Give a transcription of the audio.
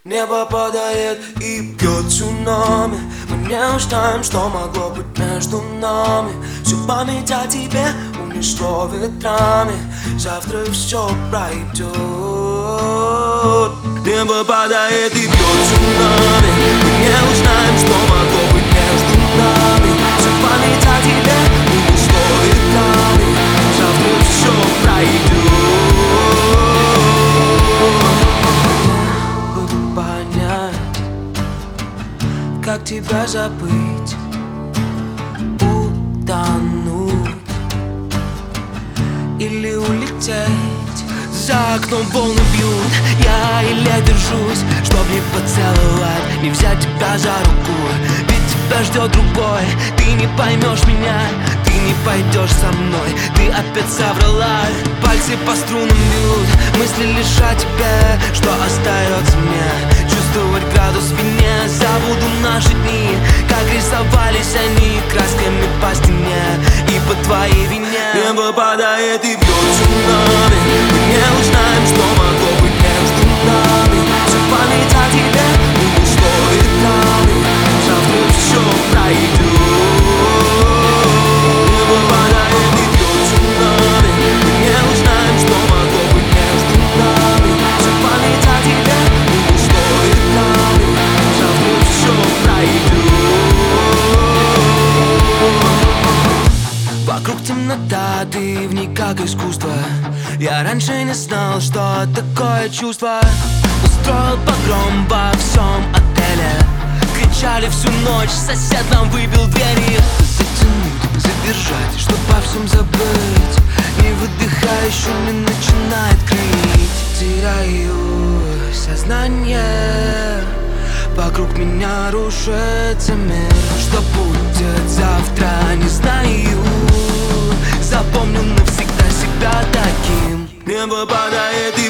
Небо падает и бьет цунами. Мы не узнаем, что могло быть между нами. Всю память о тебе унесло ветрами. Завтра все пройдет. Небо падает и бьет цунами. Мы не узнаем, что могло быть между нами. Всю память о тебе унесло ветрами. Завтра все пройдет. Как тебя забыть, утонуть или улететь? За окном волны бьют, я еле держусь, чтоб не поцеловать, не взять тебя за руку. Ведь тебя ждет другой, ты не поймешь меня, ты не пойдешь со мной, ты опять соврала. Пальцы по струнам бьют, мысли лишь о тебе. Что остается мне? Чувствовать градус в вине. Забуду наши дни, как рисовались они красками по стене и по твоей вине. Небо падает и бьет цунами. Мы не узнаем, что могло быть между нами. Вся память о тебе унесло ветрами. Завтра все пройдет. Небо падает и бьет цунами. Мы не узнаем, что могло быть между нами. Вся память о тебе унесло ветрами. Завтра все пройдет. Вокруг темнота, ты в ней как искусство. Я раньше не знал, что такое чувство. Устроил погром во всем отеле. Кричали всю ночь, сосед нам выбил двери. Затянуть, задержать, чтоб обо всем забыть. Не выдыхая, еще не начинает крыть. Теряю сознание. Вокруг меня рушится мир. Что будет завтра, не знаю. Запомню навсегда себя таким. Небо падает